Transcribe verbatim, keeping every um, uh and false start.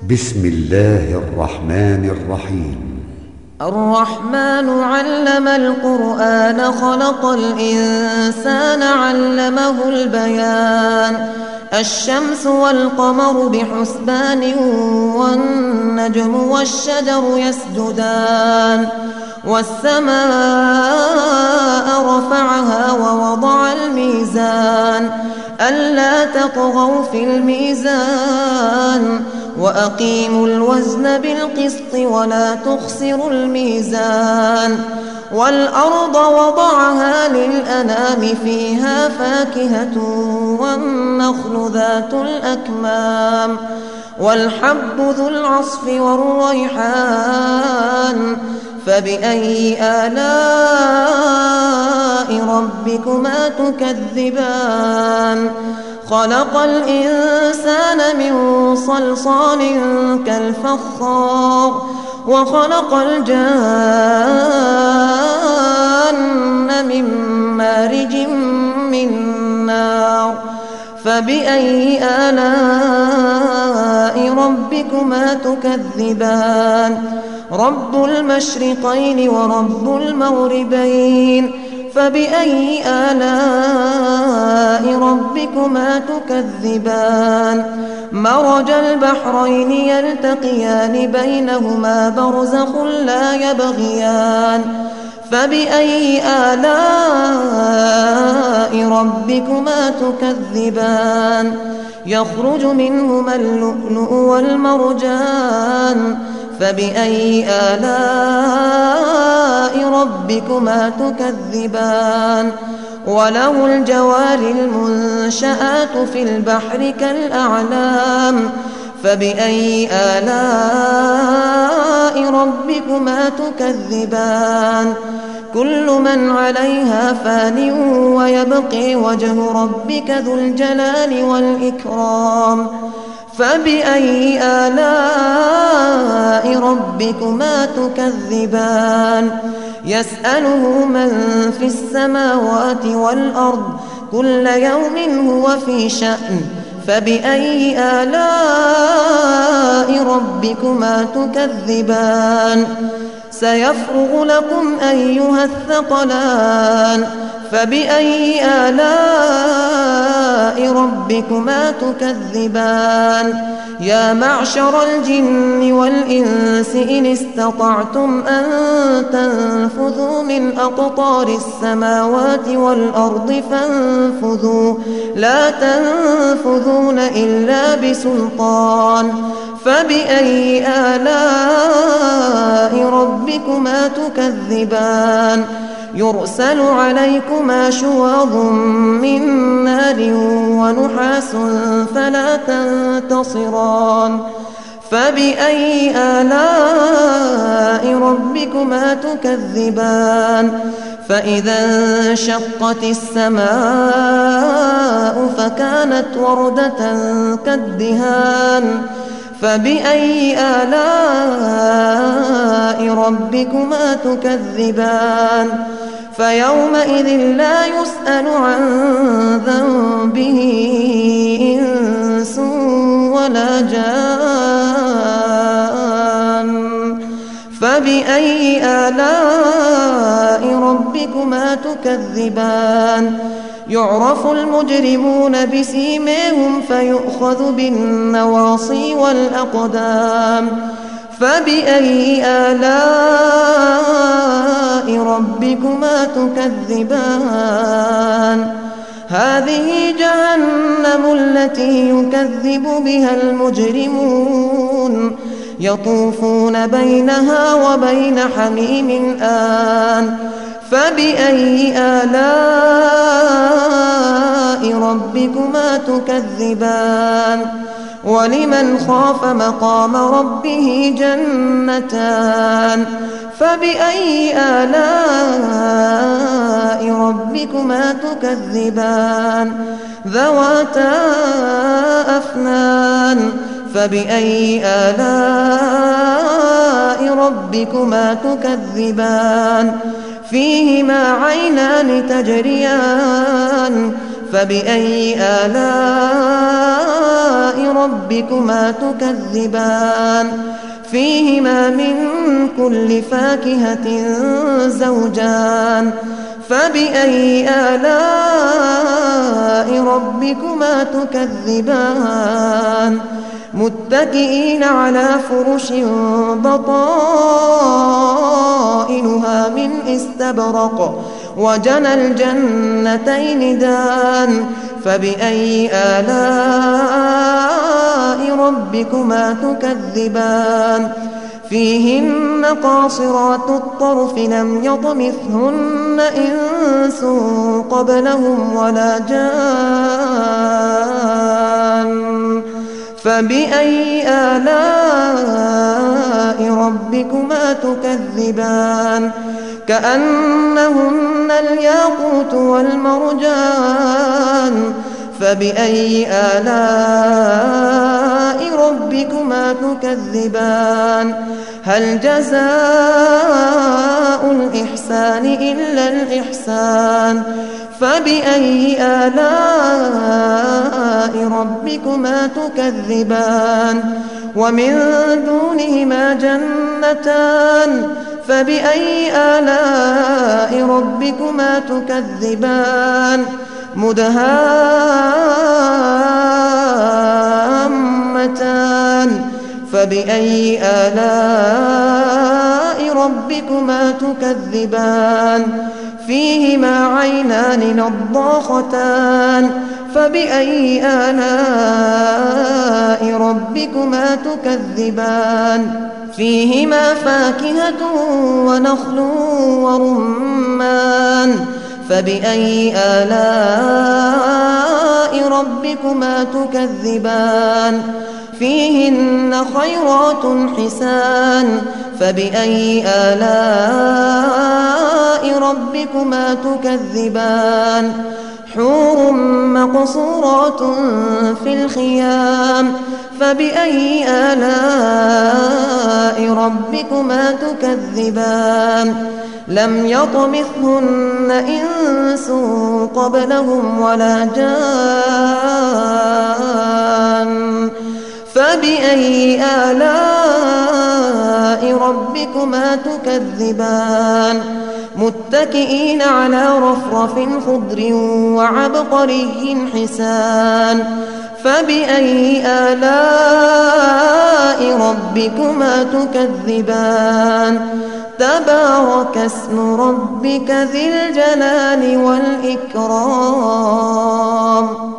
بسم الله الرحمن الرحيم. الرحمن علم القرآن خلق الإنسان علمه البيان. الشمس والقمر بحسبان والنجم والشجر يسجدان والسماء رفعها ووضع الميزان ألا تطغوا في الميزان وأقيموا الوزن بالقسط ولا تخسروا الميزان. والأرض وضعها للأنام فيها فاكهة والنخل ذات الأكمام والحب ذو العصف والريحان فبأي آلاء ربكما تكذبان؟ خلق الإنسان من صلصال كالفخار وخلق الجان من مارج من نار فبأي آلاء ربكما تكذبان؟ رب المشرقين ورب المغربين فبأي آلاء ربكما تكذبان؟ مرج البحرين يلتقيان بينهما برزخ لا يبغيان فبأي آلاء ربكما تكذبان؟ يخرج منهما اللؤلؤ والمرجان فبأي آلاء ربكما تكذبان؟ وله الجوار المنشآت في البحر كالأعلام فبأي آلاء ربكما تكذبان؟ كل من عليها فان ويبقي وجه ربك ذو الجلال والإكرام فبأي آلاء ربكما تكذبان؟ يسأله من في السماوات والأرض كل يوم هو في شأن فبأي آلاء ربكما تكذبان؟ سيفرغ لكم أيها الثقلان فبأي آلاء ربكما تكذبان؟ يا معشر الجن والإنس إن استطعتم أن تنفذوا من أقطار السماوات والأرض فانفذوا لا تنفذون إلا بسلطان فبأي آلاء ربكما تكذبان؟ يرسل عليكما شواظ من نار ونحاس فلا تنتصران فبأي آلاء ربكما تكذبان؟ فإذا انشقت السماء فكانت وردة كالدهان فبأي آلاء ربكما تكذبان؟ فيومئذ لا يسأل عن ذنبه إنس ولا جان فبأي آلاء ربكما تكذبان؟ يعرف المجرمون بسيماهم فيؤخذ بالنواصي والأقدام فبأي آلاء ربكما تكذبان؟ هذه جهنم التي يكذب بها المجرمون يطوفون بينها وبين حميم آن فبأي آلاء ربكما تكذبان؟ ولمن خاف مقام ربه جنتان فبأي آلاء ربكما تكذبان؟ ذواتا أفنان فبأي آلاء ربكما تكذبان؟ فيهما عينان تجريان فبأي آلاء ربكما تكذبان فيهما من كل فاكهة زوجان فبأي آلاء ربكما تكذبان متكئين على فرش بطائنها من استبرق وجنى الجنتين دان فبأي آلاء ربكما تكذبان فيهن قاصرات الطرف لم يطمثهن إنس قبلهم ولا جان فبأي آلاء ربكما تكذبان كأنهن الياقوت والمرجان فبأي آلاء ربكما تكذبان هل جزاء الإحسان إلا الإحسان فبأي آلاء ربكما تكذبان ومن دونهما جنتان فبأي آلاء ربكما تكذبان مدهامتان فبأي آلاء ربكما تكذبان فيهما عينان نضاختان فبأي آلاء ربكما تكذبان فيهما فاكهة ونخل ورمان فبأي آلاء ربكما تكذبان فيهن خيرات حسان فبأي آلاء ربكما تكذبان حور مقصورات في الخيام فبأي آلاء ربكما تكذبان لم يطمثهن إنس قبلهم ولا جان فبأي آلاء ربكما تكذبان متكئين على رفرف خضر وعبقري حسان فبأي آلاء ربكما تكذبان تبارك اسم ربك ذي الجلال والإكرام